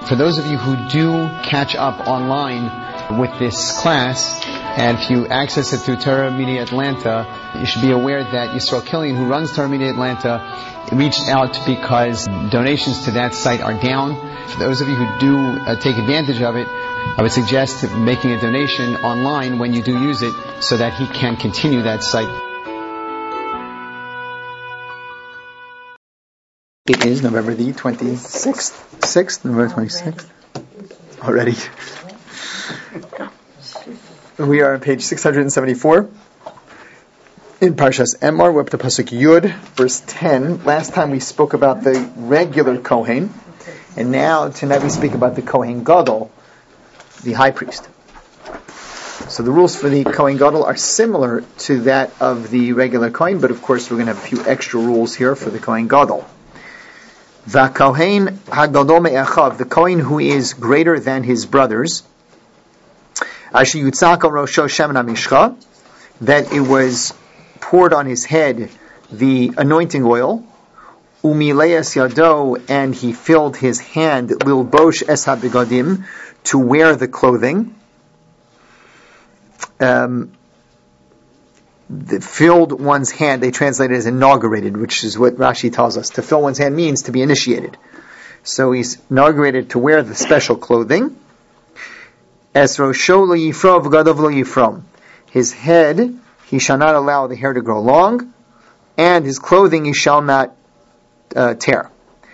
For those of you who do catch up online with this class, and if you access it through Torah Media Atlanta, you should be aware that Yisrael Killian, who runs Torah Media Atlanta, reached out because donations to that site are down. For those of you who do take advantage of it, I would suggest making a donation online when you do use it so that he can continue that site. It is November the 26th, November 26th, already. We are on page 674 in Parshas Emor. We're up to Pasuk Yud, verse 10. Last time we spoke about the regular Kohen, and now tonight we speak about the Kohen Gadol, the high priest. So the rules for the Kohen Gadol are similar to that of the regular Kohen, but of course we're going to have a few extra rules here for the Kohen Gadol. The Kohen Hagadol me'achav, the Kohen who is greater than his brothers, Asher yutzak al rosho shemen hamishcha, that it was poured on his head the anointing oil, umileas yado, and he filled his hand lilbosh es habegadim, to wear the clothing. Filled one's hand, they translate it as inaugurated, which is what Rashi tells us. To fill one's hand means to be initiated. So he's inaugurated to wear the special clothing. Es rosho lo yifro v'gadov lo yifrom. His head, he shall not allow the hair to grow long, and his clothing he shall not tear.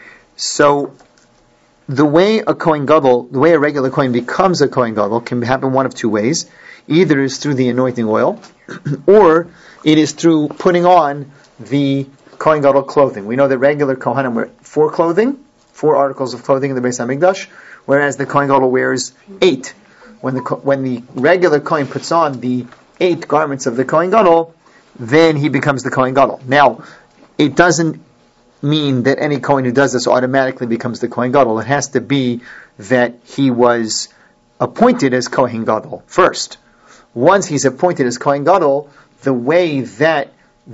So the way a Kohen Gadol, the way a regular Kohen becomes a Kohen Gadol can happen one of two ways. Either is through the anointing oil, or it is through putting on the Kohen Gadol clothing. We know that regular Kohanim wear 4 articles of clothing in the Beis HaMikdash, whereas the Kohen Gadol wears 8. When the regular Kohen puts on the 8 garments of the Kohen Gadol, then he becomes the Kohen Gadol. Now, it doesn't mean that any Kohen who does this automatically becomes the Kohen Gadol. It has to be that he was appointed as Kohen Gadol first. Once he's appointed as Kohen Gadol, the way that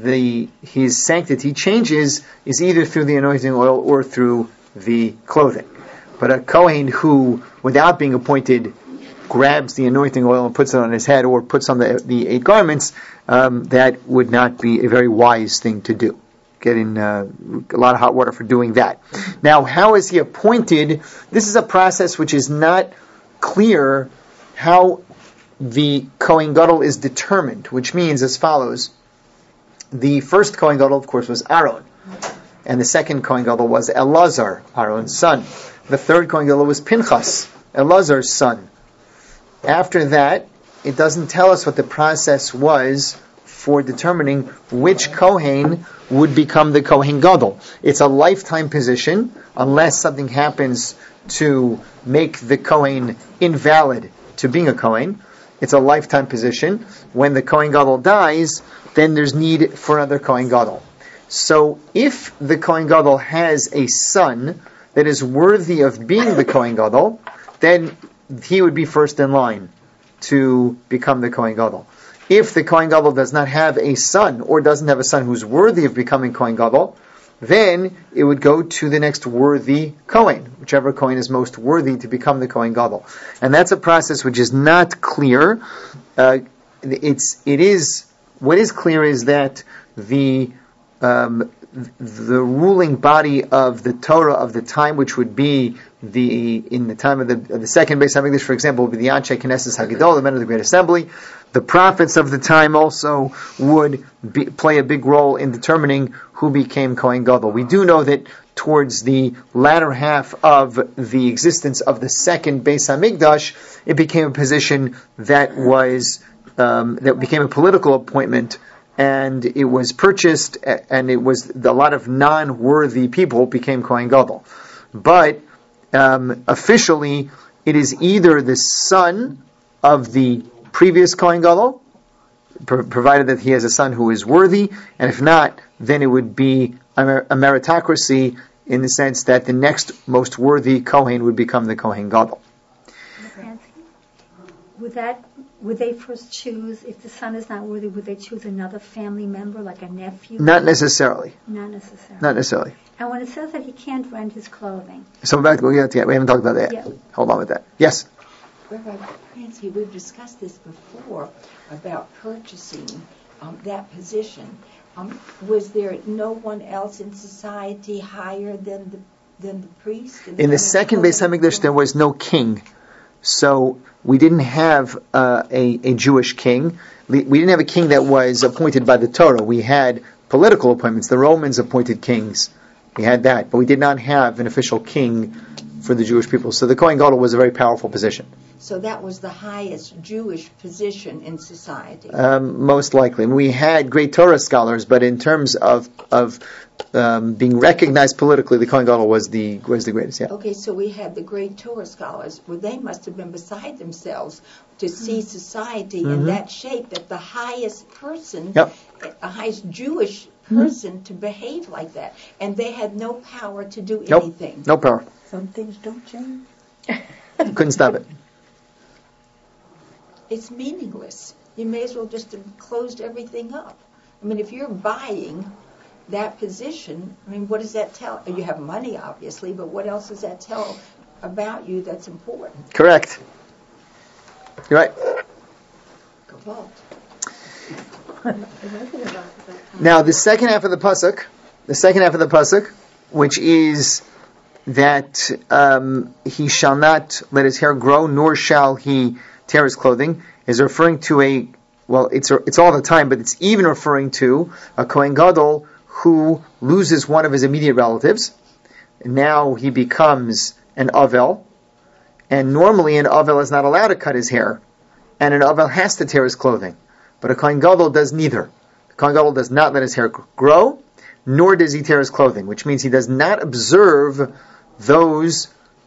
his sanctity changes is either through the anointing oil or through the clothing. But a Kohen who, without being appointed, grabs the anointing oil and puts it on his head or puts on the 8 garments, that would not be a very wise thing to do. Getting a lot of hot water for doing that. Now, how is he appointed? This is a process which is not clear how the Kohen Gadol is determined, which means as follows. The first Kohen Gadol, of course, was Aaron, and the second Kohen Gadol was Elazar, Aaron's son. The third Kohen Gadol was Pinchas, Elazar's son. After that, it doesn't tell us what the process was for determining which Kohen would become the Kohen Gadol. It's a lifetime position, unless something happens to make the Kohen invalid to being a Kohen. It's a lifetime position. When the Kohen Gadol dies, then there's need for another Kohen Gadol. So if the Kohen Gadol has a son that is worthy of being the Kohen Gadol, then he would be first in line to become the Kohen Gadol. If the Kohen Gadol does not have a son, or doesn't have a son who's worthy of becoming Kohen Gadol, then it would go to the next worthy Kohen, whichever Kohen is most worthy to become the Kohen Gadol. And that's a process which is not clear. What is clear is that the ruling body of the Torah of the time, which would be in the time of the second Beis HaMikdash, for example, would be the Anshe Knesset Hagidol, the men of the Great Assembly. The prophets of the time also would play a big role in determining who became Kohen Gadol. We do know that towards the latter half of the existence of the second Beis HaMikdash, it became a position that became a political appointment, and it was purchased, and it was a lot of non-worthy people became Kohen Gadol. But officially, it is either the son of the previous Kohen Gadol, provided that he has a son who is worthy, and if not, then it would be a meritocracy in the sense that the next most worthy Kohen would become the Kohen Gadol. Would that would they first choose, if the son is not worthy, would they choose another family member, like a nephew? Not necessarily. Not necessarily. Not necessarily. And when it says that he can't rent his clothing. So we haven't talked about that. Yeah. Hold on with that. Yes? Rabbi Pransky, we've discussed this before about purchasing that position. Was there no one else in society higher than the priest? In the second Beis HaMikdash, there was no king. So we didn't have a Jewish king. We didn't have a king that was appointed by the Torah. We had political appointments. The Romans appointed kings. We had that. But we did not have an official king for the Jewish people. So the Kohen Gadol was a very powerful position. So that was the highest Jewish position in society? Most likely. We had great Torah scholars, but in terms of being recognized politically, the Kohen Gadol was the greatest. Yeah. Okay, so we had the great Torah scholars. Well, they must have been beside themselves to see society in that shape, that the highest person, the highest Jewish person to behave like that. And they had no power to do anything. No power. Some things don't change. Couldn't stop it. It's meaningless. You may as well just have closed everything up. I mean, if you're buying that position, I mean, what does that tell? You have money, obviously, but what else does that tell about you that's important? Correct. You're right. Gewalt. Now, the second half of the pasuk, which is that he shall not let his hair grow, nor shall he tear his clothing, is referring to it's all the time, but it's even referring to a Kohen Gadol who loses one of his immediate relatives. Now he becomes an Avel, and normally an Avel is not allowed to cut his hair, and an Avel has to tear his clothing. But a Kohen Gadol does neither. The Kohen Gadol does not let his hair grow, nor does he tear his clothing, which means he does not observe those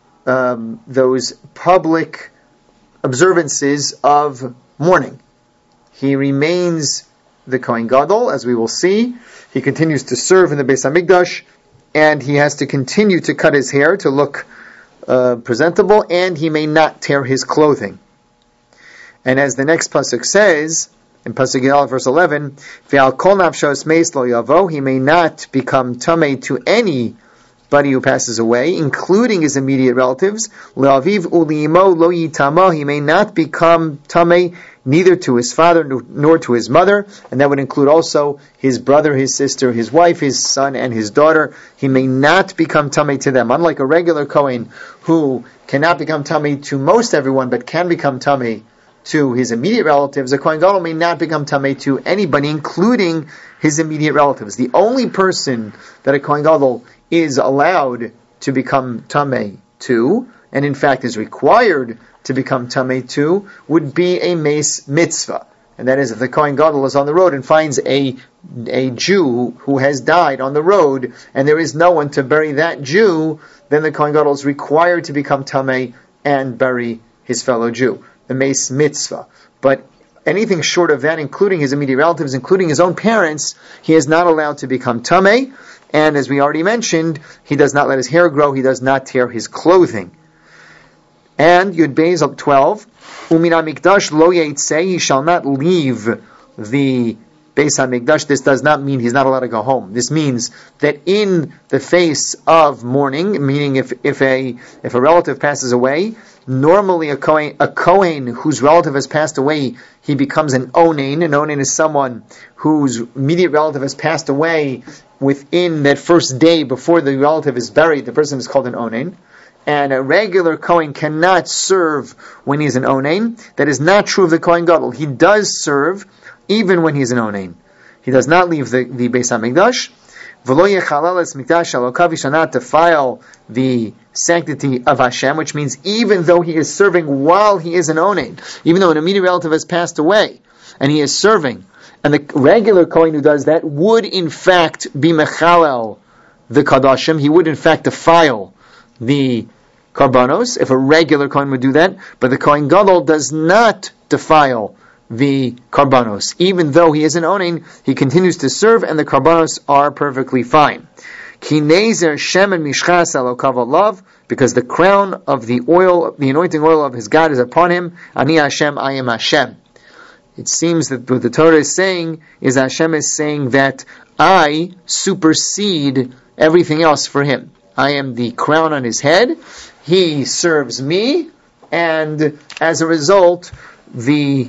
public observances of mourning. He remains the Kohen Gadol, as we will see. He continues to serve in the Beis HaMikdash, and he has to continue to cut his hair to look presentable, and he may not tear his clothing. And as the next pasuk says, in pasuk Yal, verse 11, "Ve'al kol nafshos meis lo yavo," he may not become tamei to anybody who passes away, including his immediate relatives. Le'aviv u'li'imo lo yitama, he may not become tamei neither to his father nor to his mother, and that would include also his brother, his sister, his wife, his son, and his daughter. He may not become tamei to them. Unlike a regular Kohen who cannot become tamei to most everyone, but can become tamei to his immediate relatives, a Kohen Gadol may not become tamei to anybody, including his immediate relatives. The only person that a Kohen Gadol is allowed to become tamei to, and in fact is required to become tamei to, would be a meis mitzvah. And that is, if the Kohen Gadol is on the road and finds a Jew who has died on the road, and there is no one to bury that Jew, then the Kohen Gadol is required to become tamei and bury his fellow Jew. The meis mitzvah. But anything short of that, including his immediate relatives, including his own parents, he is not allowed to become tamei. And as we already mentioned, he does not let his hair grow, he does not tear his clothing. And Yud Beis 12, Umina Mikdash lo yeitzeh, he shall not leave the Beis HaMikdash. This does not mean he's not allowed to go home. This means that in the face of mourning, meaning if a relative passes away, normally a Kohen whose relative has passed away, he becomes an Onain. An Onain is someone whose immediate relative has passed away within that first day before the relative is buried. The person is called an Onain. And a regular Kohen cannot serve when he's an Onain. That is not true of the Kohen Gadol. He does serve even when he's an Onain. He does not leave the Beis HaMikdash. V'lo yechalal es mikdash elokav, he shall not defile the sanctity of Hashem, which means even though he is serving while he is an Onain, even though an immediate relative has passed away, and he is serving, and the regular Kohen who does that would in fact be mechalel the kadashim, he would in fact defile the karbanos, if a regular Kohen would do that, but the Kohen Gadol does not defile the karbanos. Even though he is an Onain, he continues to serve, and the karbanos are perfectly fine. Ki nezer shemen mishchas elokav alav, because the crown of the oil, the anointing oil of his God is upon him. Ani Hashem, I am Hashem. It seems that what the Torah is saying is Hashem is saying that I supersede everything else for him. I am the crown on his head. He serves me, and as a result, the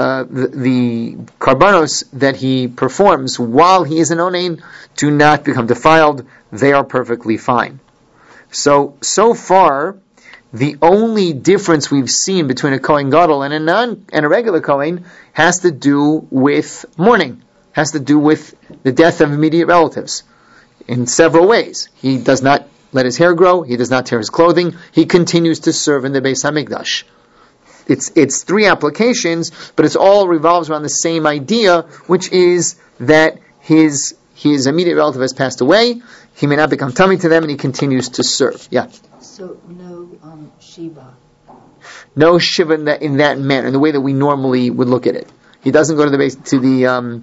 karbanos that he performs while he is an onain do not become defiled. They are perfectly fine. So far, the only difference we've seen between a Kohen Gadol and a regular Kohen has to do with mourning, has to do with the death of immediate relatives in several ways. He does not let his hair grow, he does not tear his clothing, he continues to serve in the Beis HaMikdash. It's three applications, but it all revolves around the same idea, which is that his immediate relative has passed away, he may not become tummy to them, and he continues to serve. Yeah. So no Shiva. No Shiva in that manner, in the way that we normally would look at it. He doesn't go to the base to the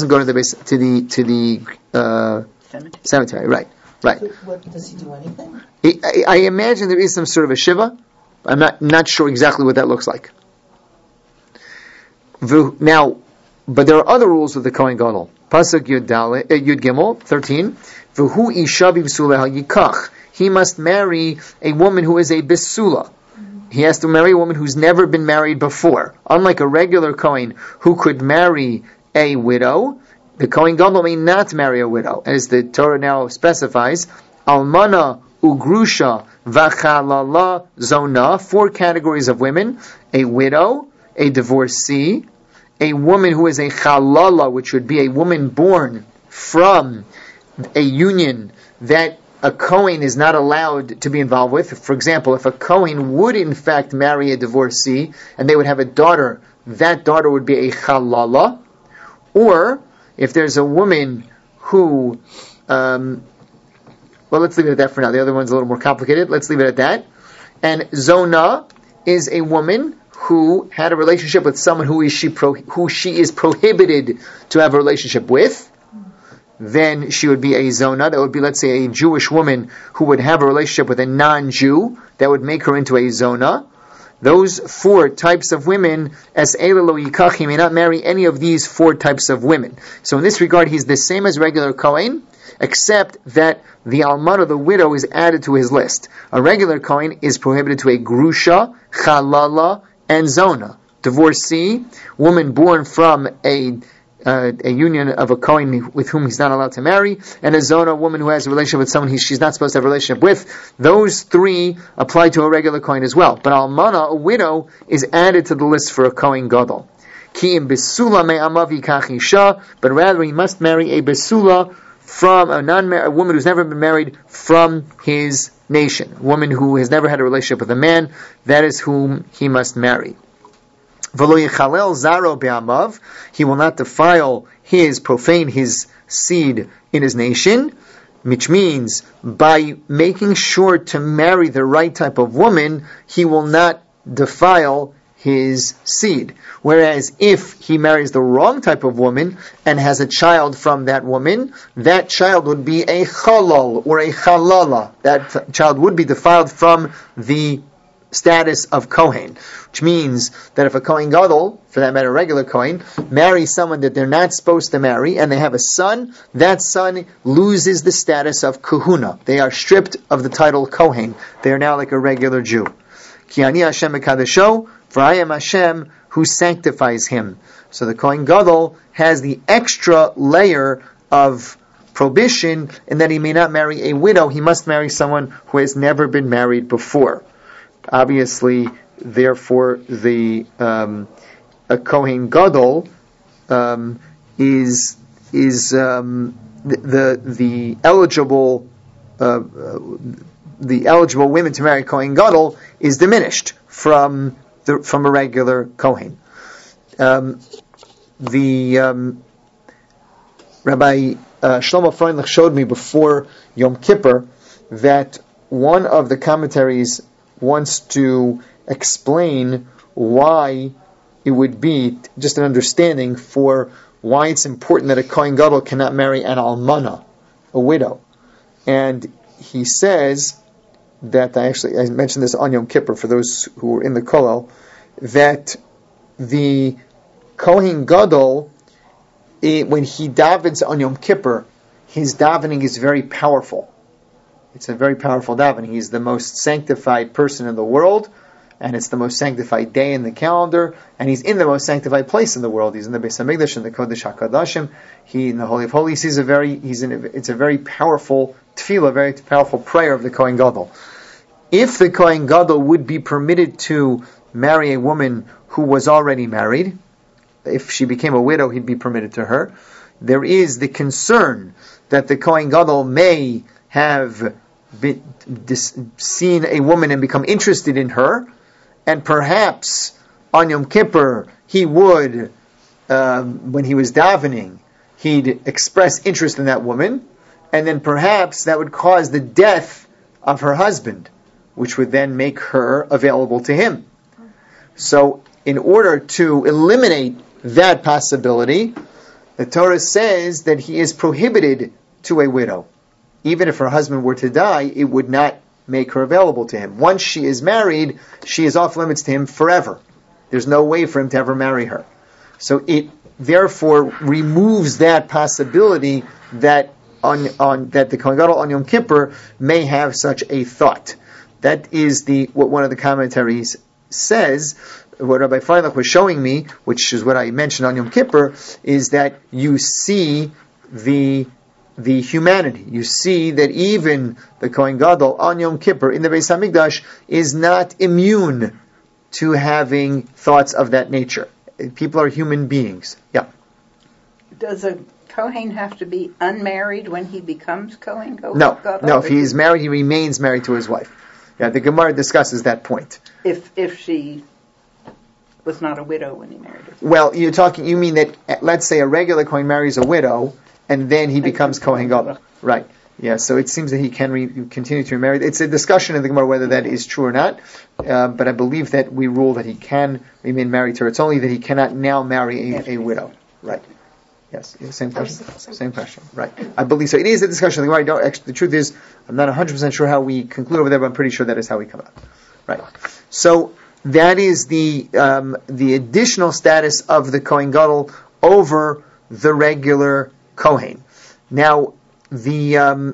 cemetery. Right. So what, does he do anything? I imagine there is some sort of a Shiva. I'm not sure exactly what that looks like. Now, but there are other rules with the Kohen Gadol. Pasuk Yud Gimel 13. V'hu isha b'bsulah yikach. He must marry a woman who is a besula. He has to marry a woman who's never been married before. Unlike a regular Kohen who could marry a widow, the Kohen Gadol may not marry a widow, as the Torah now specifies. Almana, ugrusha, v'chalala, zona, 4 categories of women: a widow, a divorcee, a woman who is a chalala, which would be a woman born from a union that a Kohen is not allowed to be involved with. For example, if a Kohen would in fact marry a divorcee and they would have a daughter, that daughter would be a chalala. Or if there's a woman who, let's leave it at that for now. The other one's a little more complicated. Let's leave it at that. And zona is a woman who had a relationship with someone who she is prohibited to have a relationship with. Then she would be a zona. That would be, let's say, a Jewish woman who would have a relationship with a non-Jew. That would make her into a zona. Those 4 types of women, as Eila lo yikach, he may not marry any of these 4 types of women. So in this regard, he's the same as regular Kohen, except that the almana, the widow, is added to his list. A regular Kohen is prohibited to a grusha, chalala, and zona. Divorcee, woman born from a union of a Kohen with whom he's not allowed to marry, and a zona, woman who has a relationship with someone she's not supposed to have a relationship with. Those 3 apply to a regular Kohen as well. But almana, a widow, is added to the list for a Kohen Gadol. Ki im besula me'amav yikach isha, but rather he must marry a besula from a woman who's never been married from his nation, a woman who has never had a relationship with a man. That is whom he must marry. V'lo yichalel zaro be'amav, he will not profane his seed in his nation, which means by making sure to marry the right type of woman, he will not defile his seed. Whereas if he marries the wrong type of woman and has a child from that woman, that child would be a chalal or a chalala. That child would be defiled from the status of Kohen, which means that if a Kohen Gadol, for that matter, a regular Kohen, marries someone that they're not supposed to marry, and they have a son, that son loses the status of Kahuna. They are stripped of the title Kohen. They are now like a regular Jew. Ki ani Hashem mekadesho, for I am Hashem who sanctifies him. So the Kohen Gadol has the extra layer of prohibition in that he may not marry a widow. He must marry someone who has never been married before. Obviously, therefore, a Kohen Gadol is the eligible women to marry Kohen Gadol is diminished from a regular Kohen. Rabbi Shlomo Freundlich showed me before Yom Kippur that one of the commentaries wants to explain why it would be just an understanding for why it's important that a Kohen Gadol cannot marry an almana, a widow. And he says that, I mentioned this on Yom Kippur for those who were in the Kollel, that the Kohen Gadol, when he davens on Yom Kippur, his davening is very powerful. It's a very powerful davening. He's the most sanctified person in the world, and it's the most sanctified day in the calendar, and he's in the most sanctified place in the world. He's in the Beis Hamikdash, in the Kodesh HaKodashim. He in the Holy of Holies. It's a very powerful tefillah, a very powerful prayer of the Kohen Gadol. If the Kohen Gadol would be permitted to marry a woman who was already married, if she became a widow, he'd be permitted to her. There is the concern that the Kohen Gadol may have seen a woman and become interested in her, and perhaps on Yom Kippur he would, when he was davening, he'd express interest in that woman, and then perhaps that would cause the death of her husband, which would then make her available to him. So, in order to eliminate that possibility, the Torah says that he is prohibited to a widow. Even if her husband were to die, it would not make her available to him. Once she is married, she is off limits to him forever. There's no way for him to ever marry her. So it therefore removes that possibility that that the Kohen Gadol on Yom Kippur may have such a thought. That is what one of the commentaries says. What Rabbi Freilach was showing me, which is what I mentioned on Yom Kippur, is that you see the humanity. You see that even the Kohen Gadol on Yom Kippur in the Beis Hamikdash is not immune to having thoughts of that nature. People are human beings. Yeah. Does a Kohen have to be unmarried when he becomes Kohen Gadol? No. If he is married, he remains married to his wife. Yeah, the Gemara discusses that point. If she was not a widow when he married her. Well, you mean that, let's say a regular Kohen marries a widow, and then he becomes Kohen Gadol. Right. Yeah, so it seems that he can continue to be married. It's a discussion in the Gemara whether that is true or not, but I believe that we rule that he can remain married to her. It's only that he cannot now marry a widow. Right. Yes, same question. Same question. Right. I believe so. It is a discussion in the Gemara. The truth is, I'm not 100% sure how we conclude over there, but I'm pretty sure that is how we come out. Right. So that is the additional status of the Kohen Gadol over the regular Kohen. Now, the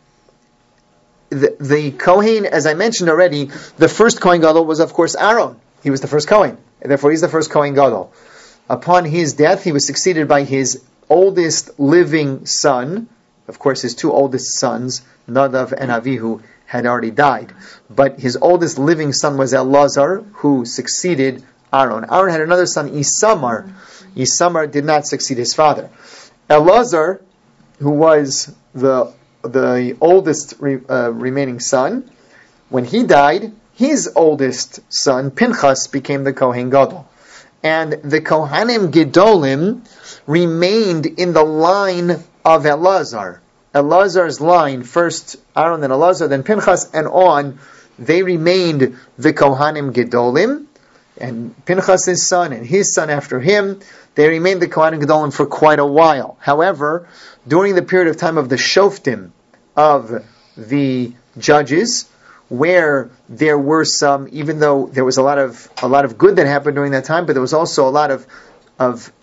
Kohen, as I mentioned already, the first Kohen Gadol was, of course, Aaron. He was the first Kohen, and therefore he's the first Kohen Gadol. Upon his death, he was succeeded by his oldest living son. Of course, his two oldest sons, Nadav and Avihu, had already died. But his oldest living son was Elazar, who succeeded Aaron. Aaron had another son, Isamar. Isamar did not succeed his father. Elazar, who was the oldest remaining son, when he died, his oldest son, Pinchas, became the Kohen Gadol. And the Kohanim Gedolim remained in the line of Elazar. Elazar's line, first Aaron, then Elazar, then Pinchas, and on, they remained the Kohanim Gedolim, and Pinchas' son, and his son after him, they remained the Kohanim Gedolim for quite a while. However, during the period of time of the Shoftim, of the judges, where there were some, even though there was a lot of good that happened during that time, but there was also a lot of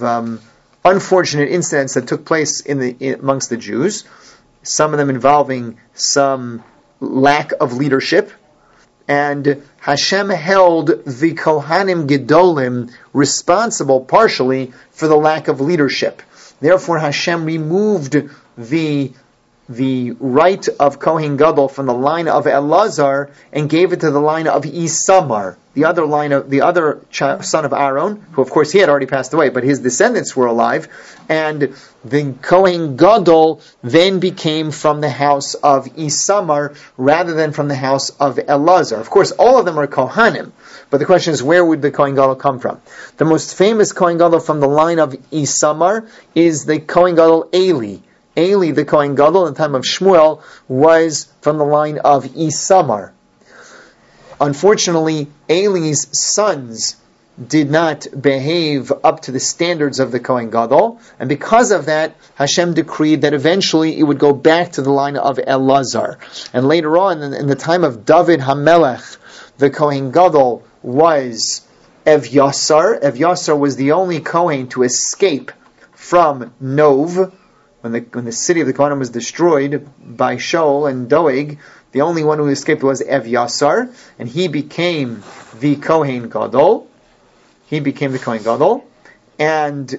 unfortunate incidents that took place amongst the Jews. Some of them involving some lack of leadership, and Hashem held the Kohanim Gedolim responsible partially for the lack of leadership. Therefore, Hashem removed the right of Kohen Gadol from the line of Elazar and gave it to the line of Isamar, the other son of Aaron, who of course he had already passed away, but his descendants were alive, and the Kohen Gadol then became from the house of Isamar rather than from the house of Elazar. Of course, all of them are Kohanim, but the question is, where would the Kohen Gadol come from? The most famous Kohen Gadol from the line of Isamar is the Kohen Gadol Eli. Eli, the Kohen Gadol, in the time of Shmuel, was from the line of Isamar. Unfortunately, Eli's sons did not behave up to the standards of the Kohen Gadol, and because of that, Hashem decreed that eventually it would go back to the line of Elazar. And later on, in the time of David HaMelech, the Kohen Gadol was Evyasar. Evyasar was the only Kohen to escape from Nov, when the city of the Kohanim was destroyed by Shaul and Doeg. The only one who escaped was Evyasar, and he became the Kohen Gadol. And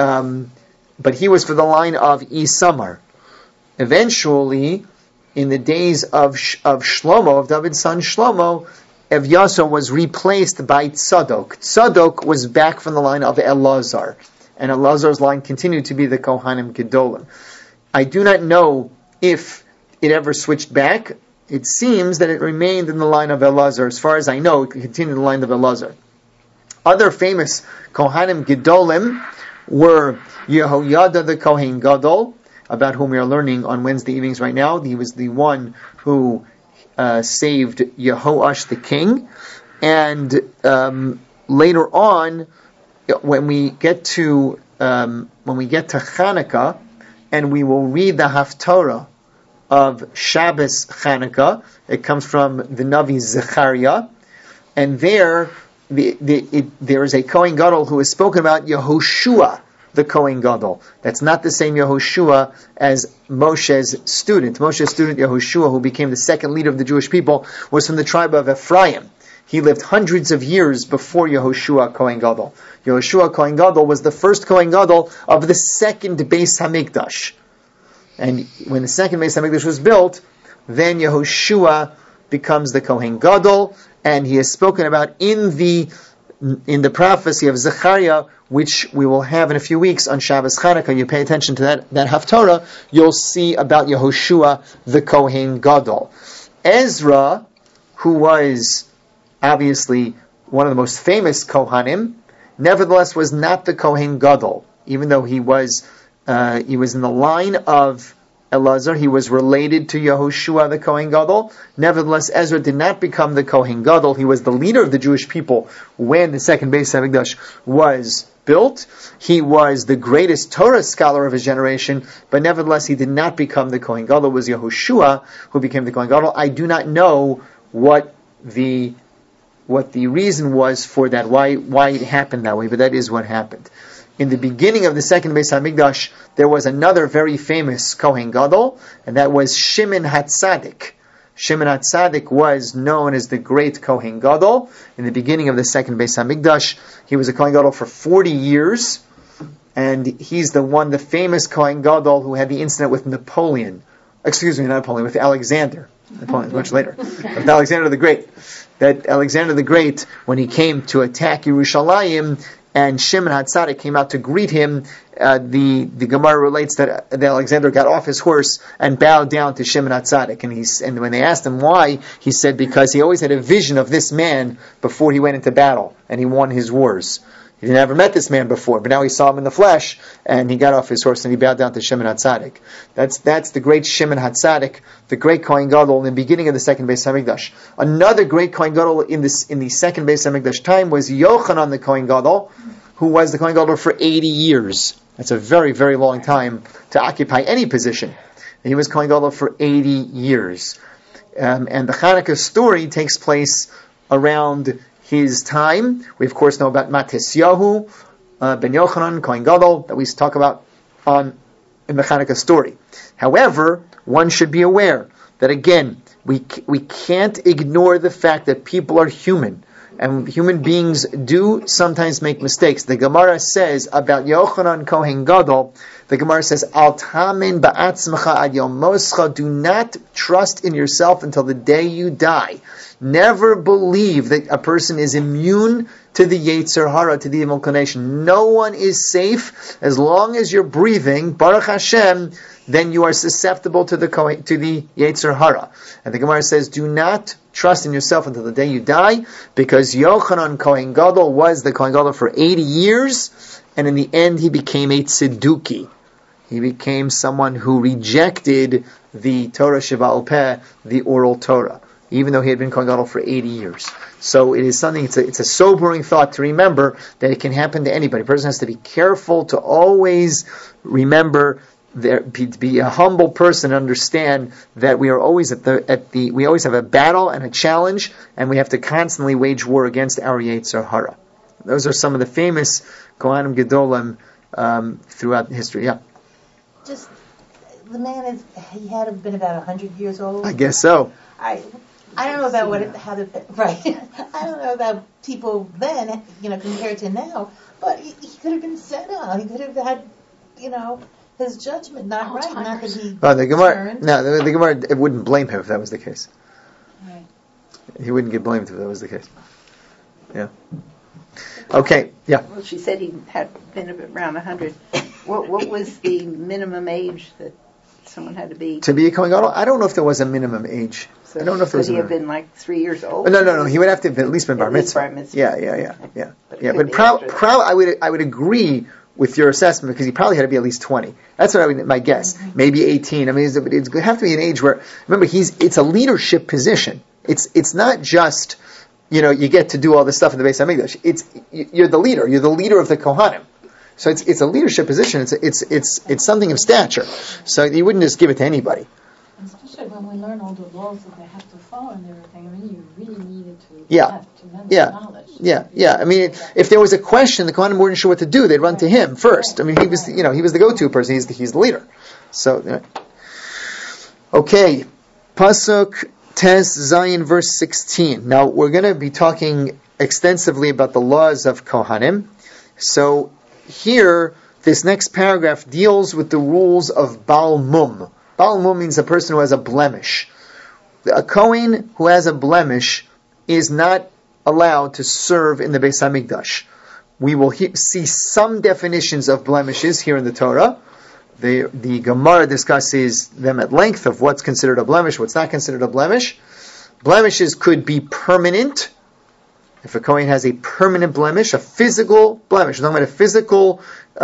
but he was for the line of Isamar. Eventually, in the days of Shlomo, of David's son Shlomo, Evyasar was replaced by Tzadok. Tzadok was back from the line of Elazar, and Elazar's line continued to be the Kohanim Gedolim. I do not know if it ever switched back. It seems that it remained in the line of Elazar. As far as I know, it continued in the line of Elazar. Other famous Kohanim Gedolim were Yehoyada the Kohen Gadol, about whom we are learning on Wednesday evenings right now. He was the one who saved Yehoash the king. And later on, when we get to Chanukah, and we will read the Haftorah of Shabbos Chanukah, it comes from the Navi Zechariah, and there is a Kohen Gadol who is spoken about, Yehoshua the Kohen Gadol. That's not the same Yehoshua as Moshe's student. Moshe's student Yehoshua, who became the second leader of the Jewish people, was from the tribe of Ephraim. He lived hundreds of years before Yehoshua Kohen Gadol. Yehoshua Kohen Gadol was the first Kohen Gadol of the second Beis Hamikdash. And when the second Beis Hamikdash was built, then Yehoshua becomes the Kohen Gadol, and he is spoken about in the prophecy of Zechariah, which we will have in a few weeks on Shabbos Chanukah. You pay attention to that Haftorah, you'll see about Yehoshua the Kohen Gadol. Ezra, who was obviously one of the most famous Kohanim, nevertheless was not the Kohen Gadol. Even though he was in the line of Elazar, he was related to Yehoshua the Kohen Gadol. Nevertheless, Ezra did not become the Kohen Gadol. He was the leader of the Jewish people when the second Beis Hamikdash was built. He was the greatest Torah scholar of his generation, but nevertheless he did not become the Kohen Gadol. It was Yehoshua who became the Kohen Gadol. I do not know what the reason was for that, why it happened that way, but that is what happened. In the beginning of the second Beis Hamikdash, there was another very famous Kohen Gadol, and that was Shimon HaTzadik. Shimon HaTzadik was known as the great Kohen Gadol. In the beginning of the second Beis Hamikdash, he was a Kohen Gadol for 40 years, and he's the famous Kohen Gadol who had the incident with with Alexander. Napoleon, much later. With Alexander the Great. That Alexander the Great, when he came to attack Yerushalayim, and Shimon HaTzadik came out to greet him, the Gemara relates that Alexander got off his horse and bowed down to Shimon HaTzadik. And when they asked him why, he said because he always had a vision of this man before he went into battle, and he won his wars. He never met this man before, but now he saw him in the flesh, and he got off his horse and he bowed down to Shimon HaTzadik. That's the great Shimon HaTzadik, the great Kohen Gadol in the beginning of the second Beis Hamikdash. Another great Kohen Gadol in the second Beis Hamikdash time was Yochanan the Kohen Gadol, who was the Kohen Gadol for 80 years. That's a very, very long time to occupy any position. And he was Kohen Gadol for 80 years. And the Chanukah story takes place around his time. We of course know about Matisyahu ben Yochanan, Kohen Gadol, that we talk about in the Chanukah story. However, one should be aware that again, we can't ignore the fact that people are human, and human beings do sometimes make mistakes. The Gemara says about Yochanan Kohen Gadol, the Gemara says, Al tamin ba'atzmacha ad yom moscha, do not trust in yourself until the day you die. Never believe that a person is immune to the Yetzer Hara, to the evil inclination. No one is safe as long as you're breathing, Baruch Hashem, then you are susceptible to the Yetzer Hara. And the Gemara says, do not trust in yourself until the day you die, because Yochanan Kohen Gadol was the Kohen Gadol for 80 years, and in the end he became a Tzeduki. He became someone who rejected the Torah Sheba'al Peh, the oral Torah, even though he had been Kohen Gadol for 80 years. So it is something, it's a sobering thought to remember that it can happen to anybody. A person has to be careful to always remember to be a humble person and understand that we are always we always have a battle and a challenge, and we have to constantly wage war against our Yetzer Hara. those are some of the famous Kohanim Gedolim throughout history. Yeah. Just, the man he had to have been about 100 years old. I guess so. I don't know about right. I don't know about people then, compared to now, but he could have been set up. He could have had, his judgment not right. Not that he the Gemara, it wouldn't blame him if that was the case. Right. He wouldn't get blamed if that was the case. Yeah. Okay. Yeah. Well, she said he had been around 100. What was the minimum age that someone had to be a Kohen Gadol? I don't know if there was a minimum age. So I don't know if there was. Could he have been like 3 years old? No. He would have to have at least been bar mitzvah. Yeah. But I would agree with your assessment because he probably had to be at least 20. That's what my guess. Mm-hmm. Maybe 18. I mean, it's going to have to be an age where, remember, it's a leadership position. It's not just, you get to do all this stuff in the Beis Hamikdash. You're the leader. You're the leader of the Kohanim. So it's a leadership position. It's something of stature. So you wouldn't just give it to anybody. Especially when we learn all the laws that they have to follow and everything. I mean, you really needed to have tremendous knowledge. Yeah. I mean, if there was a question, the Kohanim weren't sure what to do. They'd run to him first. I mean, he was the go-to person. He's the leader. So, okay, Pasuk Tes Zayin verse 16. Now we're going to be talking extensively about the laws of Kohanim. So here, this next paragraph deals with the rules of Baal Mum. Baal Mum means a person who has a blemish. A Kohen who has a blemish is not allowed to serve in the Beis Hamikdash. We will see some definitions of blemishes here in the Torah. The Gemara discusses them at length of what's considered a blemish, what's not considered a blemish. Blemishes could be permanent. If a Kohen has a permanent blemish, a physical blemish, we're talking about a physical,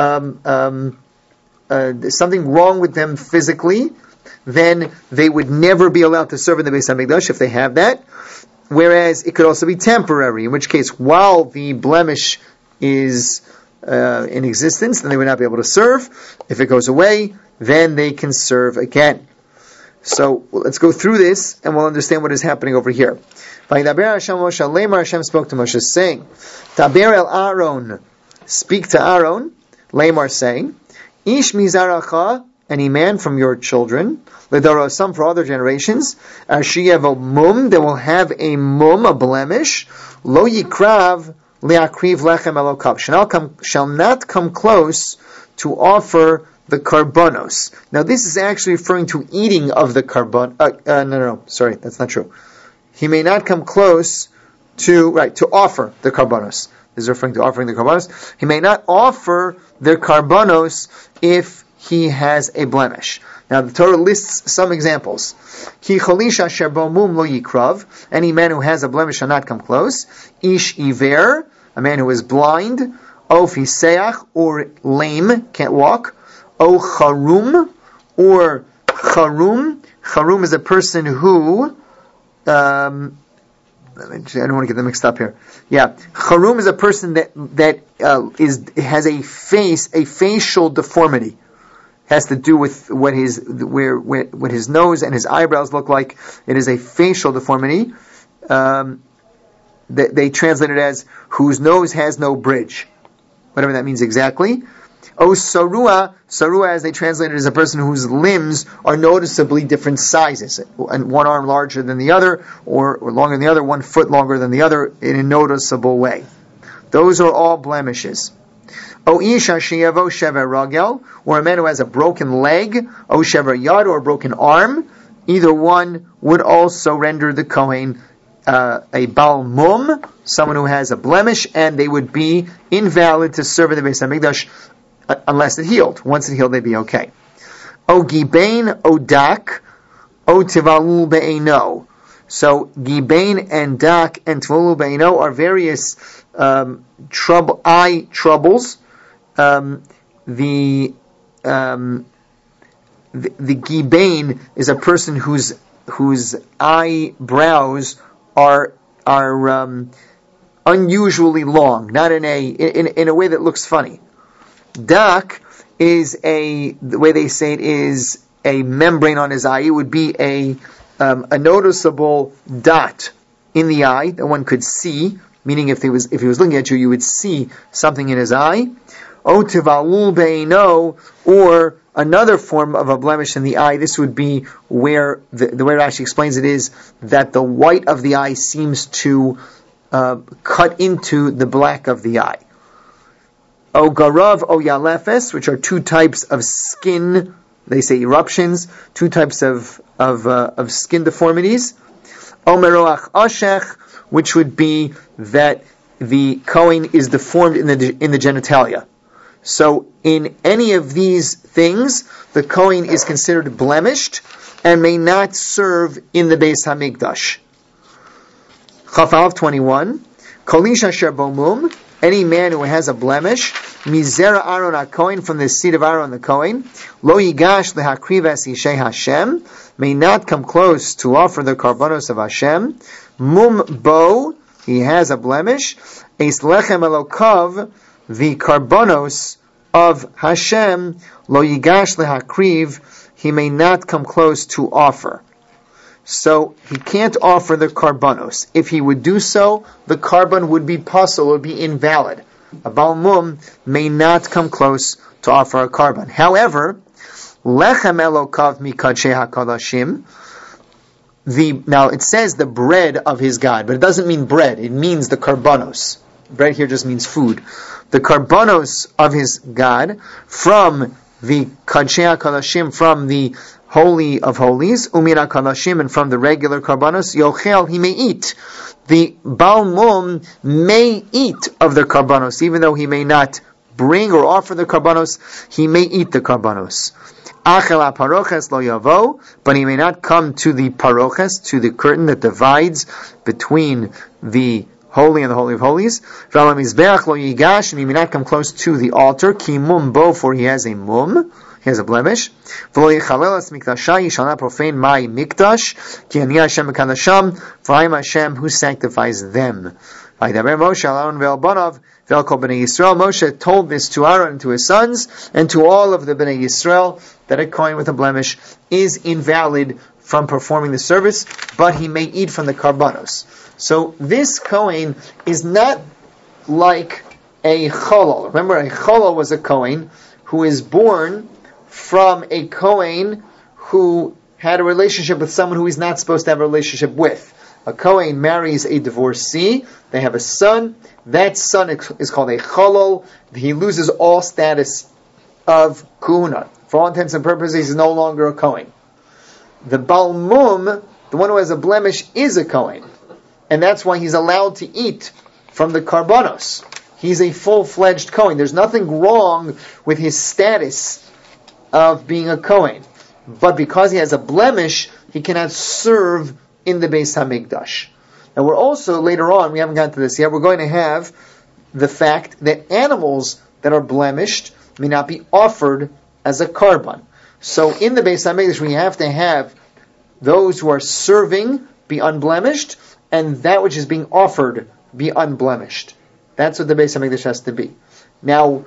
something wrong with them physically, then they would never be allowed to serve in the Beis Hamikdash if they have that. Whereas it could also be temporary, in which case, while the blemish is in existence, then they would not be able to serve. If it goes away, then they can serve again. So let's go through this, and we'll understand what is happening over here. Hashem spoke to Moshe, saying, Taber el Aaron, speak to Aaron, Lamar saying, Ish mizaracha, any man from your children, Ledarosam for other generations, Ashiyevo mum, they will have a mum, a blemish, Lo yikrav leakriv lechem elokav, shall not come close to offer the karbonos. Now this is actually referring to eating of the karbon. Sorry, that's not true. He may not come close to offer the karbonos. This is referring to offering the karbonos. He may not offer the karbonos if he has a blemish. Now the Torah lists some examples. Ki cholisha sherbo mum lo yikrav. Any man who has a blemish shall not come close. Ish iver, a man who is blind. O fiseach, or lame, can't walk. O charum, or charum. Charum is a person who, I don't want to get them mixed up here. Yeah, charum is a person that has a facial deformity. Has to do with what his nose and his eyebrows look like. It is a facial deformity. They translate it as whose nose has no bridge, whatever that means exactly. O sarua, as they translate it, is a person whose limbs are noticeably different sizes, and one arm larger than the other, or longer than the other, 1 foot longer than the other, in a noticeable way. Those are all blemishes. O isha sheyevo shever ragel, or a man who has a broken leg, o shever yad, or a broken arm, either one would also render the Kohen a Baal Mum, someone who has a blemish, and they would be invalid to serve in the Beis Hamikdash unless it healed. Once it healed, they'd be okay. O gibain, o dak, o tivalul be'eno. So gibain and dak and tivalul be'eno are various eye troubles. The gibain is a person whose eyebrows are unusually long, not in a way that looks funny. Dak is the way they say it is a membrane on his eye. It would be a noticeable dot in the eye that one could see meaning if he was looking at you, you would see something in his eye. O tiva'ul be'ino, or another form of a blemish in the eye. This would be where the way Rashi explains it is that the white of the eye seems to cut into the black of the eye. O garav o yalefes, which are two types of skin. They say eruptions, two types of skin deformities. O meroach ashech, which would be that the Kohen is deformed in the genitalia. So in any of these things, the Kohen is considered blemished and may not serve in the Beis Hamikdash. Chaf 21. Kolish asher bomum, any man who has a blemish, mizera Aaron HaKohen, from the seed of Aaron the Kohen, lo yigash lehakriv es yishei Hashem, may not come close to offer the karbanos of Hashem. Mum bo, he has a blemish. Eis lechem elokav, the karbanos of Hashem, lo yigash lehakriv, he may not come close to offer. So he can't offer the karbanos. If he would do so, the karban would be pasul, would be invalid. A Baal Mum may not come close to offer a karban. However, lechem elokav mikadshei hakadashim. Now it says the bread of his God, but it doesn't mean bread. It means the karbanos. Bread here just means food. The karbanos of his God from the kadshei hakadashim, from the Holy of Holies, umira kadashim, and from the regular karbanos, yochel, he may eat. The Baal Mum may eat of the karbanos, even though he may not bring or offer the karbanos, he may eat the karbanos. Achel paroches lo yavo, but he may not come to the paroches, to the curtain that divides between the Holy and the Holy of Holies. V'alam mizbeach lo yigash, and he may not come close to the altar, ki mum bo, for he has a mum. He has a blemish. V'lo yichalelas mikdashai, he shall not profane my mikdash, ki ani Hashem mekadasham, for I am Hashem who sanctifies them. V'yidaber Moshe al Aaron ve'al banav ve'al kol bnei Yisrael. Moshe told this to Aaron and to his sons, and to all of the bnei Yisrael, that a kohen with a blemish is invalid from performing the service, but he may eat from the karbanos. So this kohen is not like a cholol. Remember, a cholol was a kohen who is born from a kohen who had a relationship with someone who he's not supposed to have a relationship with. A kohen marries a divorcee, they have a son, that son is called a cholol, he loses all status of kuhuna. For all intents and purposes, he's no longer a kohen. The Baal Mum, the one who has a blemish, is a kohen, and that's why he's allowed to eat from the karbanos. He's a full-fledged kohen. There's nothing wrong with his status of being a kohen, but because he has a blemish, he cannot serve in the Beis Hamikdash. Now we're also, later on, we haven't gotten to this yet, we're going to have the fact that animals that are blemished may not be offered as a karban. So in the Beis Hamikdash, we have to have those who are serving be unblemished, and that which is being offered be unblemished. That's what the Beis Hamikdash has to be. Now,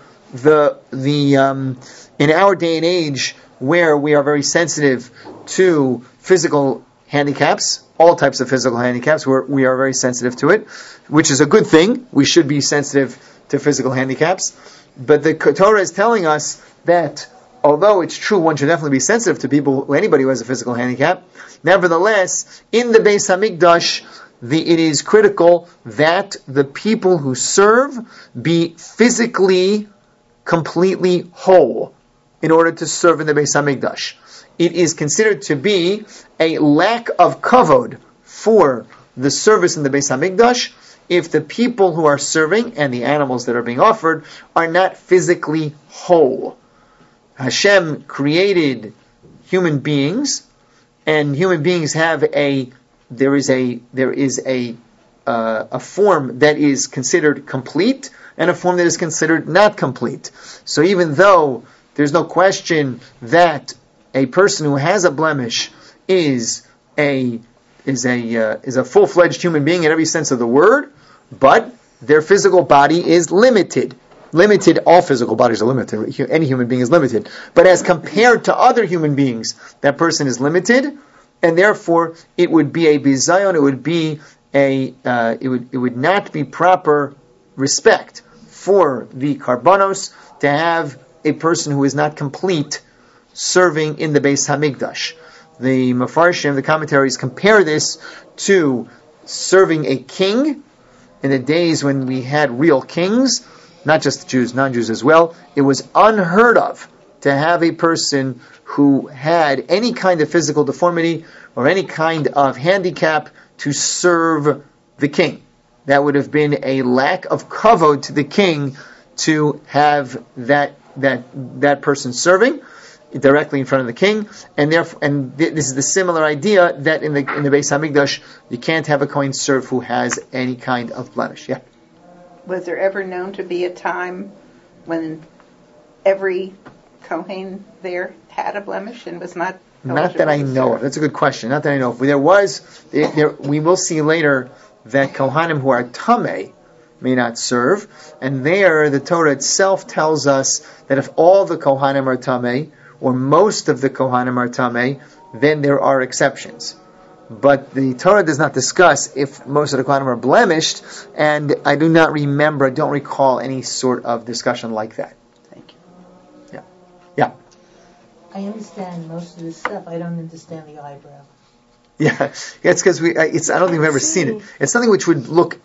in our day and age, where we are very sensitive to physical handicaps, all types of physical handicaps, we are very sensitive to it, which is a good thing. We should be sensitive to physical handicaps. But the Torah is telling us that, although it's true one should definitely be sensitive to anybody who has a physical handicap, nevertheless, in the Beis Hamikdash, it is critical that the people who serve be physically completely whole in order to serve in the Beis Hamikdash. It is considered to be a lack of kavod for the service in the Beis Hamikdash if the people who are serving and the animals that are being offered are not physically whole. Hashem created human beings, and human beings have there is a form that is considered complete and a form that is considered not complete. So even though there's no question that a person who has a blemish is a full-fledged human being in every sense of the word, but their physical body is limited. All physical bodies are limited. Any human being is limited. But as compared to other human beings, that person is limited, and therefore it would be a bizayon, it would be it would not be proper respect for the karbanos to have a person who is not complete serving in the Beis Hamikdash. The Mefarshim, the commentaries, compare this to serving a king in the days when we had real kings, not just Jews, non-Jews as well. It was unheard of to have a person who had any kind of physical deformity or any kind of handicap to serve the king. That would have been a lack of kavod to the king to have that person serving directly in front of the king, and therefore, this is the similar idea that in the Beis Hamikdash you can't have a kohen serve who has any kind of blemish. Yeah. Was there ever known to be a time when every kohen there had a blemish and was not? Not that I know of. That's a good question. Not that I know of. There was. We will see later that kohanim who are tamei may not serve, and there the Torah itself tells us that if all the kohanim are tamei, or most of the kohanim are tamei, then there are exceptions. But the Torah does not discuss if most of the kohanim are blemished, and I don't recall any sort of discussion like that. Thank you. Yeah. I understand most of this stuff. I don't understand the eyebrow. Yeah, it's because I don't think we've ever seen it. It's something which would look.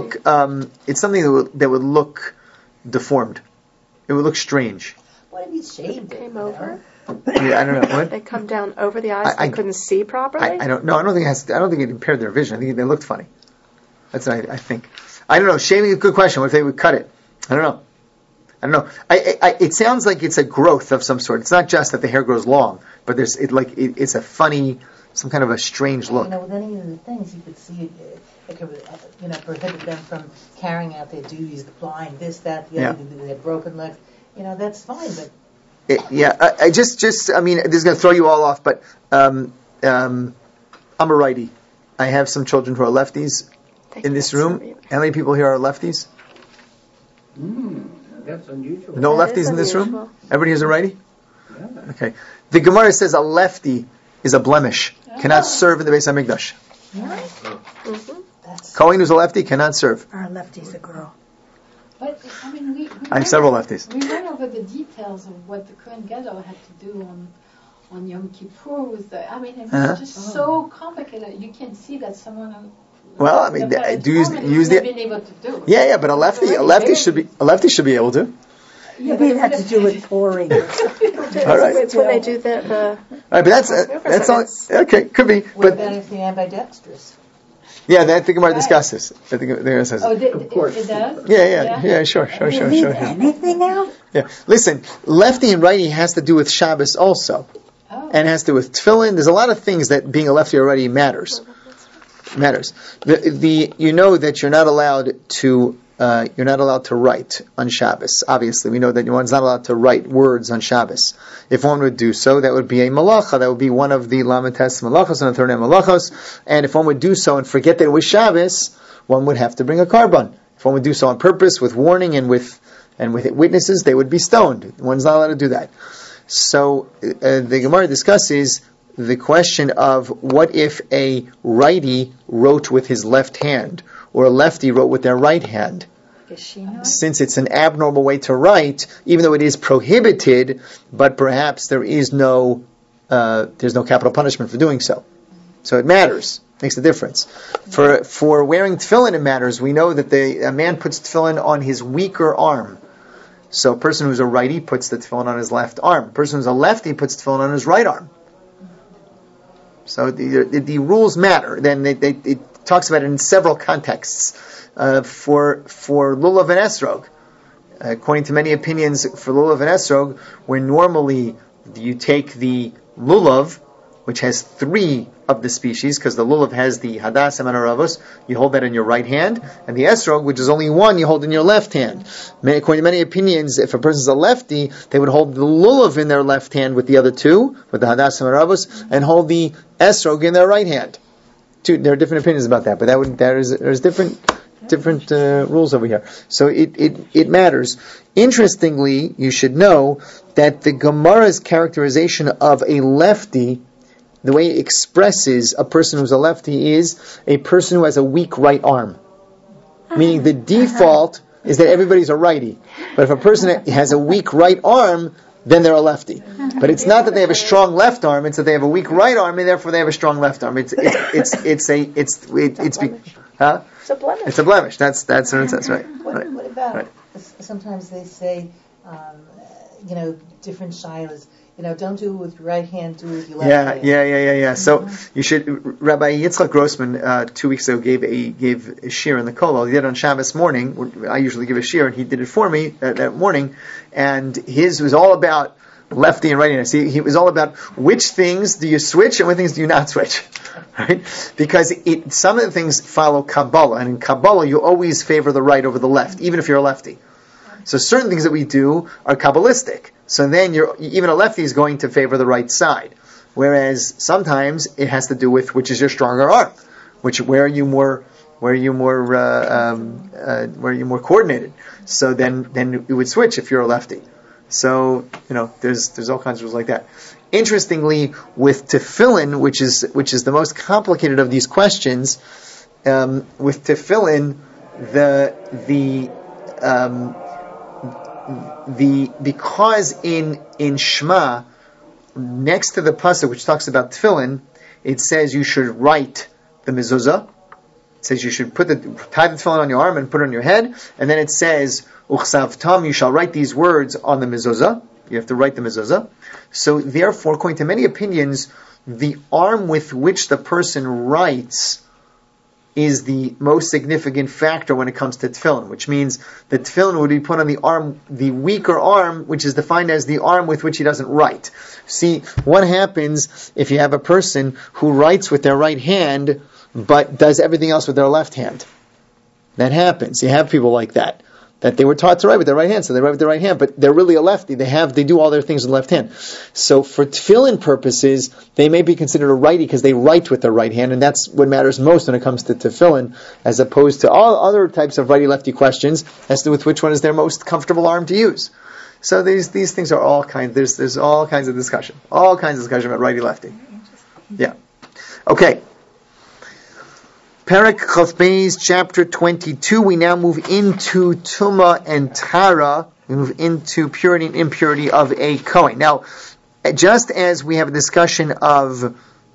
It's something that would look deformed. It would look strange. What if he shaved it? Came over. Yeah, I don't know. What? They come down over the eyes. They couldn't see properly. I don't know. I don't think it impaired their vision. I think they looked funny. That's what I think. I don't know. Shaving is a good question. What if they would cut it? I don't know. It sounds like it's a growth of some sort. It's not just that the hair grows long, but it's a funny, some kind of a strange look. With any of the things, you could see it could, prohibit them from carrying out their duties, the blind, this, that, the other, their broken legs. That's fine, but. I this is going to throw you all off, but I'm a righty. I have some children who are lefties in this room. How many people here are lefties? That's unusual. No lefties in this room? Everybody is a righty? Yeah. Okay. The Gemara says a lefty is a blemish, cannot serve in the Beis Hamikdash. Really? Mm-hmm. Kohen who's a lefty cannot serve. Our lefty's a girl. But, we I have several lefties. We went over the details of what the Kohen Gadol had to do on Yom Kippur. It was just so complicated. You can see that someone. Well, use the. Been able to do it. Yeah, but a lefty should be able to. Yeah, but you have to do it pouring. All right. It's when they do the. All right, but that's all. Okay, could be. What about if they're ambidextrous? Yeah, I think the Gemara discusses. I think the Gemara says. Of course. It does? Yeah, sure. Anything out? Yeah. Listen, lefty and righty has to do with Shabbos also. Oh. And has to do with tefillin. There's a lot of things that being a lefty or righty matters. You know that you're not allowed to write on Shabbos. Obviously, we know that one's not allowed to write words on Shabbos. If one would do so, that would be a malacha. That would be one of the lamates malachos and the 39 malachos. And if one would do so and forget that it was Shabbos, one would have to bring a karban. If one would do so on purpose, with warning and with witnesses, they would be stoned. One's not allowed to do that. So the Gemara discusses the question of what if a righty wrote with his left hand or a lefty wrote with their right hand. Since it's an abnormal way to write, even though it is prohibited, but perhaps there's no capital punishment for doing so. So it matters. Makes a difference. For wearing tefillin, it matters. We know that a man puts tefillin on his weaker arm. So a person who's a righty puts the tefillin on his left arm. A person who's a lefty puts tefillin on his right arm. So the rules matter. Then it talks about it in several contexts. For lulav and esrog, according to many opinions, for lulav and esrog, where normally you take the lulav, which has 3 of the species, because the lulav has the hadassah and aravos, you hold that in your right hand, and the esrog, which is only 1, you hold in your left hand. According to many opinions, if a person's a lefty, they would hold the lulav in their left hand with the other 2, with the hadassah and aravos, and hold the esrog in their right hand. There are different opinions about that, but there's different rules over here. So it matters. Interestingly, you should know that the Gemara's characterization of a lefty the way it expresses a person who's a lefty is a person who has a weak right arm. Meaning the default is that everybody's a righty. But if a person has a weak right arm, then they're a lefty. But it's not that they have a strong left arm, it's that they have a weak right arm, and therefore they have a strong left arm. It's a blemish. It's a blemish. That's right. What about, sometimes they say, different shilas, don't do it with your right hand, do it with your left hand. Yeah. So you should. Rabbi Yitzchak Grossman 2 weeks ago gave a shir in the kollel. He did it on Shabbos morning. I usually give a shir, and he did it for me that morning. And his was all about lefty and righty. He was all about which things do you switch and which things do you not switch, right? Because some of the things follow Kabbalah, and in Kabbalah you always favor the right over the left, even if you're a lefty. So certain things that we do are Kabbalistic. So then even a lefty is going to favor the right side. Whereas sometimes it has to do with which is your stronger arm, where are you more coordinated. So then it would switch if you're a lefty. So there's all kinds of rules like that. Interestingly, with tefillin, which is the most complicated of these questions, with tefillin, because in Shema, next to the pasuk which talks about tefillin, it says you should write the mezuzah. It says you should tie the tefillin on your arm and put it on your head, and then it says uchsavtam, you shall write these words on the mezuzah. You have to write the mezuzah. So therefore, according to many opinions, the arm with which the person writes is the most significant factor when it comes to tefillin, which means the tefillin would be put on the arm, the weaker arm, which is defined as the arm with which he doesn't write. See, what happens if you have a person who writes with their right hand, but does everything else with their left hand? That happens. You have people like that they were taught to write with their right hand, so they write with their right hand, but they're really a lefty. They do all their things with the left hand. So for tefillin purposes, they may be considered a righty because they write with their right hand, and that's what matters most when it comes to tefillin, as opposed to all other types of righty-lefty questions as to with which one is their most comfortable arm to use. So these things are all kinds. There's all kinds of discussion. All kinds of discussion about righty-lefty. Yeah. Okay. Perek Chaf Beis, chapter 22. We now move into Tuma and Tara. We move into purity and impurity of a Kohen. Now, just as we have a discussion of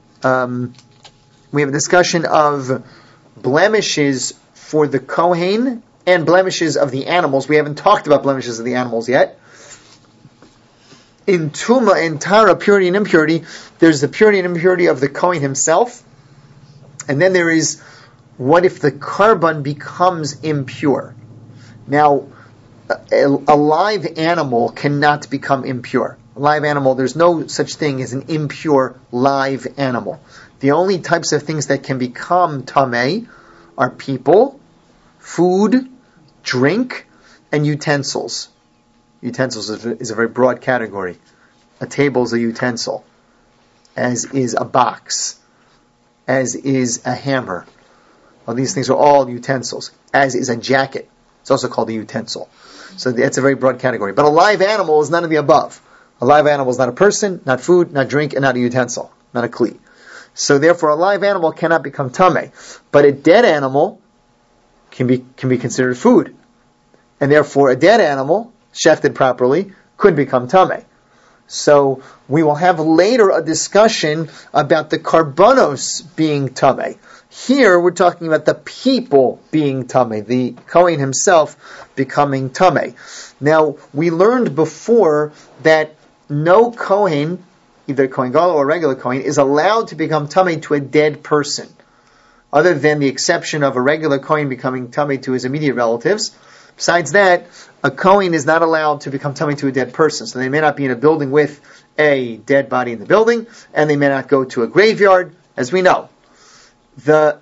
blemishes for the Kohen and blemishes of the animals, we haven't talked about blemishes of the animals yet. In Tuma and Tara, purity and impurity, there's the purity and impurity of the Kohen himself, and then there is what if the carbon becomes impure? Now, a live animal cannot become impure. A live animal, there's no such thing as an impure live animal. The only types of things that can become tameh are people, food, drink, and utensils. Utensils is a very broad category. A table is a utensil, as is a box, as is a hammer. Well, these things are all utensils, as is a jacket. It's also called a utensil. So that's a very broad category. But a live animal is none of the above. A live animal is not a person, not food, not drink, and not a utensil, not a kli. So therefore, a live animal cannot become tameh. But a dead animal can be considered food. And therefore, a dead animal, shefted properly, could become tameh. So we will have later a discussion about the karbanos being tameh. Here we're talking about the people being tameh, the Kohen himself becoming tameh. Now, we learned before that no Kohen, either Kohen Gadol or regular Kohen, is allowed to become tameh to a dead person, other than the exception of a regular Kohen becoming tameh to his immediate relatives. Besides that, a Kohen is not allowed to become tameh to a dead person. So they may not be in a building with a dead body in the building, and they may not go to a graveyard, as we know. So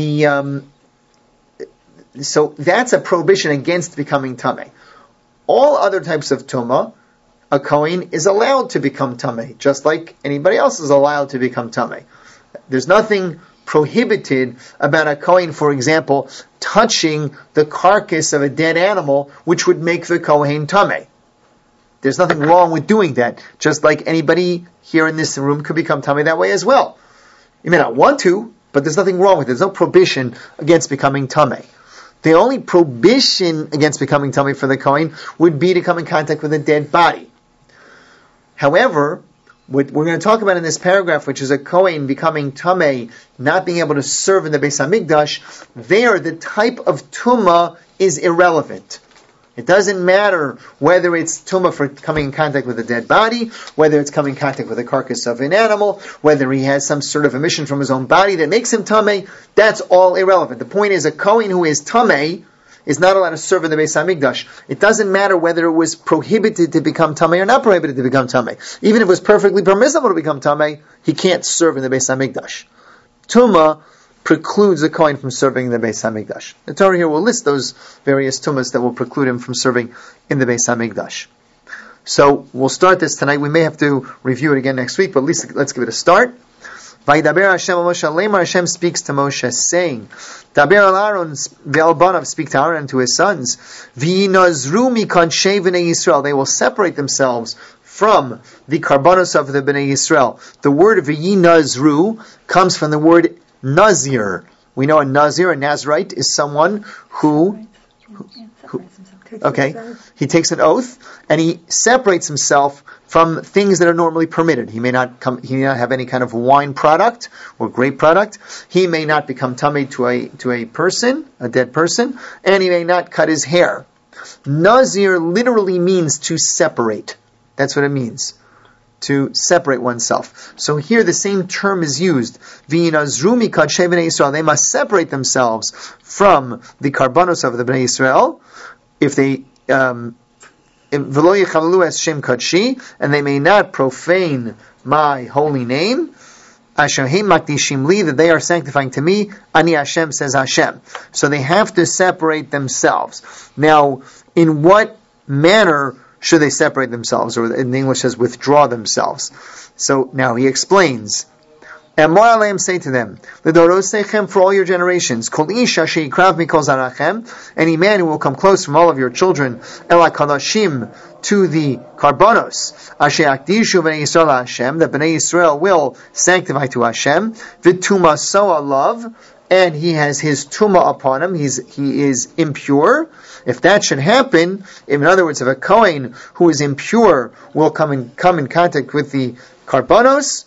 that's a prohibition against becoming tameh. All other types of tumah, a Kohen is allowed to become tameh, just like anybody else is allowed to become tameh. There's nothing prohibited about a Kohen, for example, touching the carcass of a dead animal, which would make the Kohen tameh. There's nothing wrong with doing that. Just like anybody here in this room could become tummy that way as well. You may not want to, but there's nothing wrong with it. There's no prohibition against becoming tummy. The only prohibition against becoming tummy for the Kohen would be to come in contact with a dead body. However, what we're going to talk about in this paragraph, which is a Kohen becoming tummy, not being able to serve in the Beis Hamikdash, there the type of tumah is irrelevant. It doesn't matter whether it's tumah for coming in contact with a dead body, whether it's coming in contact with the carcass of an animal, whether he has some sort of emission from his own body that makes him tamei. That's all irrelevant. The point is, a Kohen who is tamei is not allowed to serve in the Beis Hamikdash. It doesn't matter whether it was prohibited to become tamei or not prohibited to become tamei. Even if it was perfectly permissible to become tamei, he can't serve in the Beis Hamikdash. Tumah precludes a Kohen from serving in the Beis Hamikdash. The Torah here will list those various tumas that will preclude him from serving in the Beis Hamikdash. So we'll start this tonight. We may have to review it again next week, but at least let's give it a start. Vaydaber Hashem al Moshe Lemar, Hashem speaks to Moshe, saying, Daber al Aaron ve'al banav, speak to Aaron and to his sons, V'yinazru mikadshei b'nei Yisrael, they will separate themselves from the karbanos of the Bnei Yisrael. The word V'yinazru comes from the word Nazir. We know a Nazir, a Nazirite, is someone who he takes an oath and he separates himself from things that are normally permitted. He may not have any kind of wine product or grape product. He may not become tamei to a person, a dead person, and he may not cut his hair. Nazir literally means to separate. That's what it means. To separate oneself. So here the same term is used. V'yinazru mikadshei b'nei Yisrael. They must separate themselves from the karbanos of the Bnei Yisrael. If they v'lo yichalalu es shem kadshi, and they may not profane my holy name. Asher heim makdishim li, that they are sanctifying to me. Ani Hashem, says Hashem. So they have to separate themselves. Now, in what manner should they separate themselves? Or in English says withdraw themselves. So now he explains. And more Aleim, say to them, L'dorosechem, for all your generations, Kol isha sheyikrav mikol zarachem, any man who will come close from all of your children, Ela kadashim, to the karbanos, Asher akdishu b'nei Yisrael Hashem, that b'nei Yisrael will sanctify to Hashem, V'tumaso alav, and he has his tumah upon him, he is impure. If that should happen, in other words, if a Kohen who is impure will come in contact with the karbanos,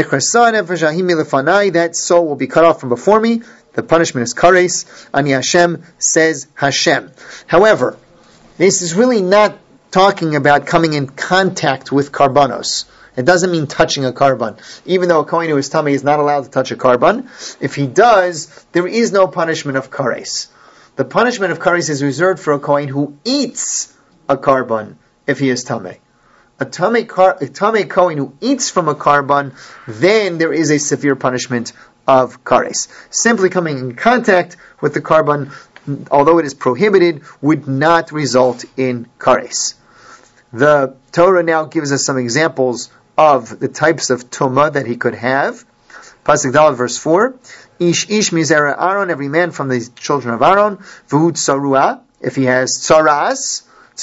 that soul will be cut off from before me. The punishment is kares. Ani Hashem, says Hashem. However, this is really not talking about coming in contact with karbanos. It doesn't mean touching a karban. Even though a Kohen who is tamei is not allowed to touch a karban, if he does, there is no punishment of kares. The punishment of kares is reserved for a Kohen who eats a karban if he is tamei. A tamei Kohen who eats from a karban, then there is a severe punishment of kares. Simply coming in contact with the karban, although it is prohibited, would not result in kares. The Torah now gives us some examples of the types of tumah that he could have. Pasuk Daled, verse 4. Ish mizera Aaron, every man from the children of Aaron. V'hu tsarua, if he has tsaras,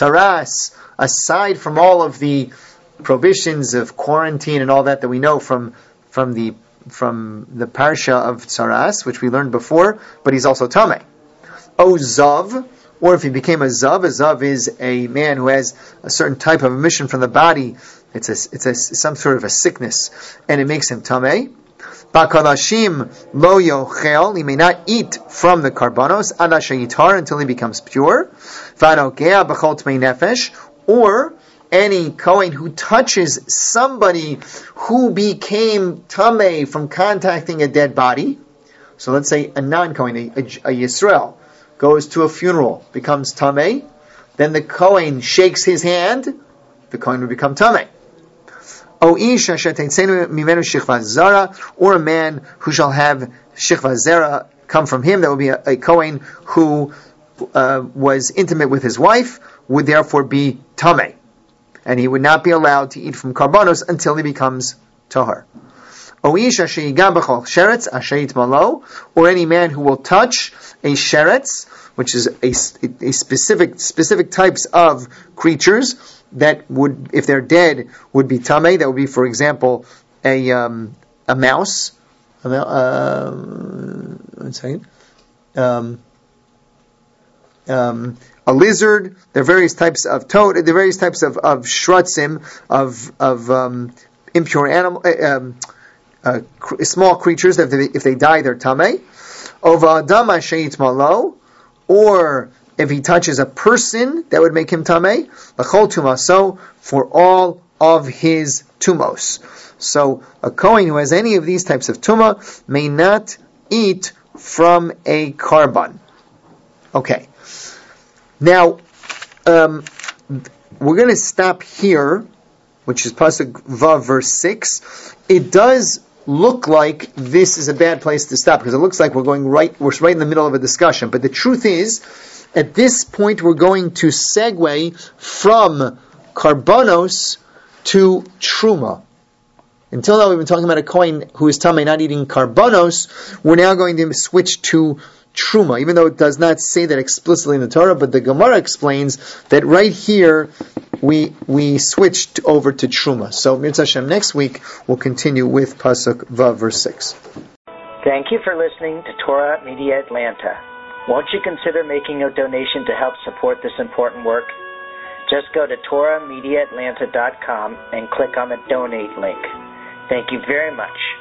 aside from all of the prohibitions of quarantine and all that we know from the parsha of tsaras, which we learned before, but he's also tamei. O zav, or if he became a zav is a man who has a certain type of emission from the body. It's some sort of a sickness, and it makes him tamei. Bakalashim lo yochel, he may not eat from the karbanos ad asher yitar, until he becomes pure. V'anogea b'chol tmei nefesh, or any Kohen who touches somebody who became tamei from contacting a dead body. So let's say a non-Kohen, a Yisrael, goes to a funeral, becomes tamei, then the Kohen shakes his hand, the Kohen will become tamei. O ish asher teitzenu mimenu shichva zara, or a man who shall have shichva zara come from him, that would be a Kohen who was intimate with his wife, would therefore be tamei, and he would not be allowed to eat from karbanos until he becomes tahar. O ish asher yigam b'chol sheretz asher yitmalo, or any man who will touch a sheretz, which is a specific types of creatures that would, if they're dead, would be tamei. That would be, for example, a mouse. One second. A lizard. There are various types of toad. There are various types of shrutzim, of impure animal, small creatures that if they die, they're tamei. Ova adama sheit malo, or if he touches a person, that would make him tamei. Lachol tumaso, for all of his tumos. So a kohen who has any of these types of tuma may not eat from a karban. Okay. Now, we're going to stop here, which is Pasuk Vav, verse 6. It does look like this is a bad place to stop, because it looks like we're right in the middle of a discussion. But the truth is, at this point, we're going to segue from karbanos to truma. Until now, we've been talking about a kohen who is tamei not eating karbanos. We're now going to switch to truma, even though it does not say that explicitly in the Torah, but the Gemara explains that right here we switched over to truma. So, Mirza Hashem, next week we'll continue with Pasuk Vav, verse 6. Thank you for listening to Torah Media Atlanta. Won't you consider making a donation to help support this important work? Just go to TorahMediaAtlanta.com and click on the donate link. Thank you very much.